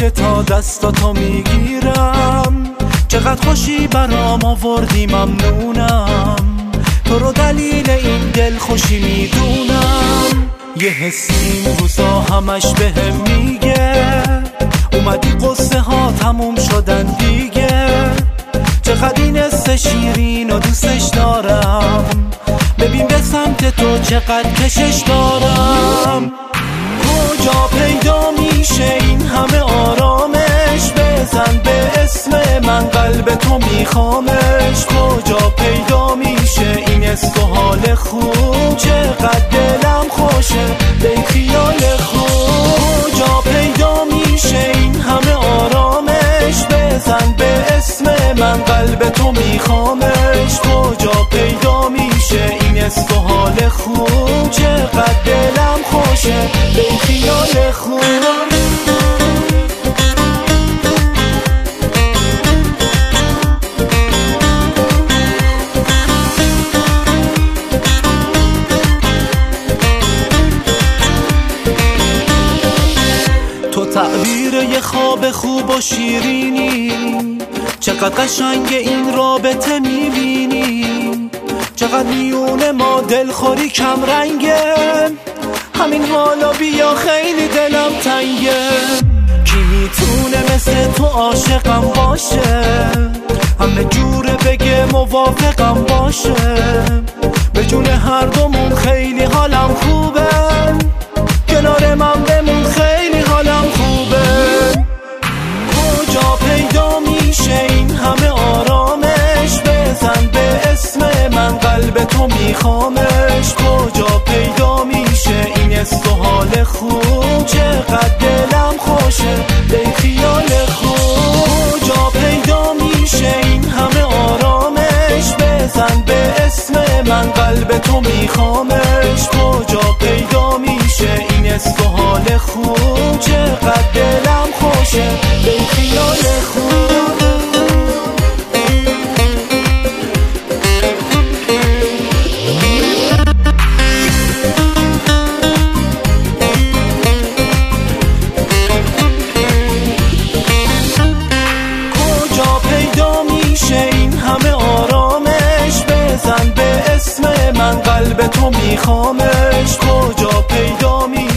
که تا دستاتو میگیرم. چقدر خوشی برام آوردی ممنونم، تو رو دلیل این دل خوشی میدونم. یه حسی این روزا همش بهم میگه اومدی قصه ها تموم شدن دیگه. چقدر این حس شیرین و دوستش دارم، ببین به سمت تو چقدر کشش دارم. کجا پیدا میشه این همه آرامش؟ بزن به اسم من قلب تو میخوامش. کجا پیدا میشه این حس و حال خوب؟ چقدر دلم خوشه به خیال خوب. کجا پیدا میشه این همه آرامش؟ بزن به اسم من قلب تو میخوامش. کجا پیدا میشه این حس و حال خوب؟ چقدر دلم خوشه به خیال خوب. تو تعبیر یه خواب خوب و شیرینی، چقدر قشنگ این رابطه میبینی. چقدر میونه ما دلخوری کم رنگه، همین حالا بیا خیلی دلم تنگه. کی میتونه مثل تو عاشقم باشه؟ همه جوره بگه موافقم باشه. به جون هر دومون خیلی حالم خوبه، کنار من بمون خیلی حالم خوبه. کجا پیدا میشه این همه آرامش؟ بزن به اسم من قلب تو میخوامش. کجا پیدا میشه این حس و حال خوب؟ چقدر دلم خوشه به خیال خوب. کجا پیدا میشه این همه آرامش؟ بزن به اسم من قلب تو میخوامش. کجا پیدا میشه این حس و حال خوب؟ چقدر دلم خوشه به خیال خوب. من قلب تو میخوامش. کجا پیدا میشه